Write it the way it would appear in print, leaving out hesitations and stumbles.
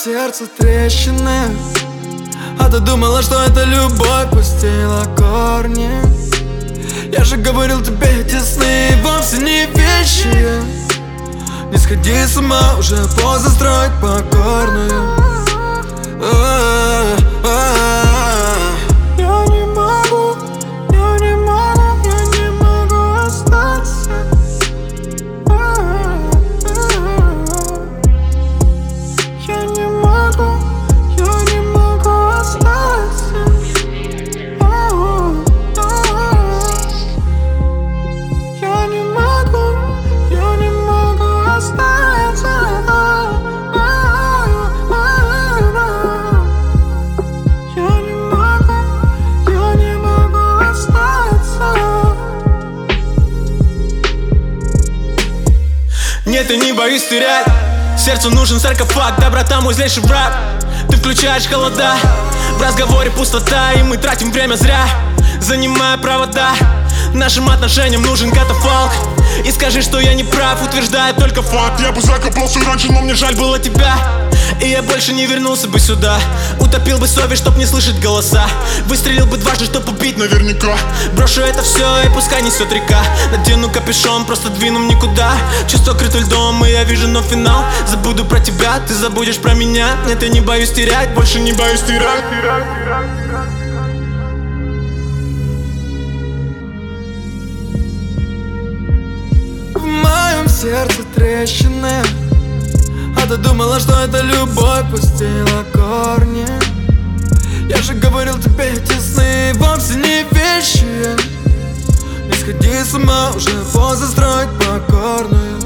сердце трещины, а ты думала, что это любовь пустила корни. Я же говорил тебе, эти сны вовсе не вещи. Не сходи с ума, уже поздно строить покорную. Я не могу, я не могу, я не могу остаться. Я не могу, я не могу остаться. Я не могу, я не могу остаться. Я не могу, я не могу остаться. Нет, я не боюсь терять. Сердцу нужен саркофаг, доброта мой злейший враг. Ты включаешь холода, в разговоре пустота, и мы тратим время зря, занимая провода. Нашим отношениям нужен катафалк. И скажи, что я не прав, утверждает только факт. Я бы закопался раньше, но мне жаль было тебя. И я больше не вернулся бы сюда. Утопил бы совесть, чтоб не слышать голоса. Выстрелил бы дважды, чтоб убить наверняка. Брошу это все и пускай несет река. Надену капюшон, просто двину в никуда. Чувство крыто льдом, и я вижу, но финал. Забуду про тебя, ты забудешь про меня. Нет, я не боюсь терять, больше не боюсь терять. В моем сердце трещины, а ты думала, что это любовь пустила корни. Я же говорил тебе, эти сны вовсе не вещи. Не сходи с ума, уже поздно строить покорную.